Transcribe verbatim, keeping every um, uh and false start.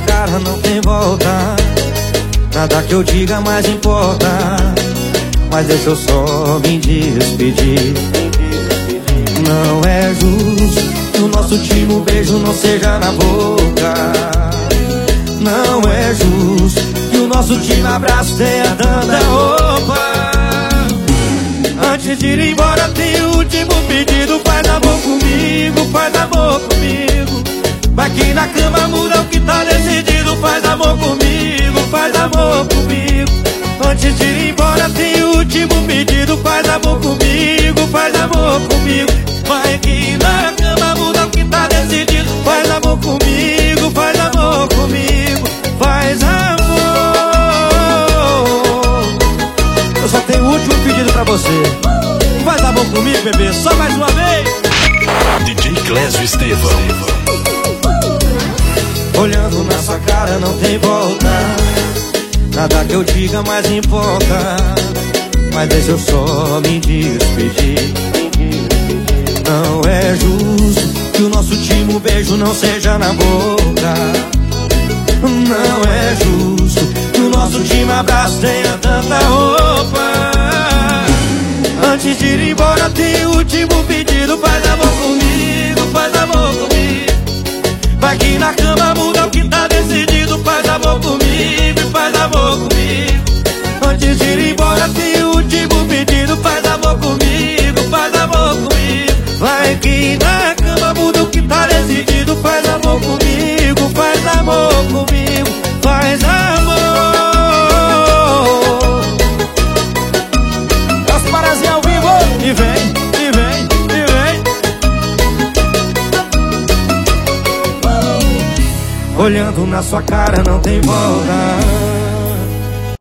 cara não tem volta. Nada que eu diga mais importa. Mas deixa eu só me despedir. Não é justo que o nosso último beijo não seja na boca. Não é justo que o nosso último abraço tenha tanta roupa. Antes de ir embora tem o último pedido. Faz amor comigo, faz amor comigo. Vai que na cama muda o que tá decidido. Faz amor comigo, faz amor comigo. Antes de ir embora tem o último pedido. Faz amor comigo, faz amor comigo. Vai que na cama muda o que tá decidido. Faz amor comigo, faz amor comigo. Faz amor. Eu só tenho o último pedido pra você. Faz amor comigo, bebê, só mais uma vez. D J Clésio Estevão. Olhando na sua cara não tem volta. Nada que eu diga mais importa. Mas deixa eu só me despedir. Não é justo que o nosso último beijo não seja na boca. Não é justo que o nosso último abraço tenha tanta roupa. Antes de ir embora tem o último pedido. Faz amor comigo, faz amor comigo. Vai que na cama muda o que tá decidido. Faz amor comigo, faz amor comigo. Antes de ir embora tem o último pedido. Faz amor comigo, faz amor comigo. Vai que na cama muda o que tá decidido. Faz amor comigo, faz amor comigo. Faz amor. As parazinhas ao vivo. E vem, e vem, e vem. Olhando na sua cara não tem volta.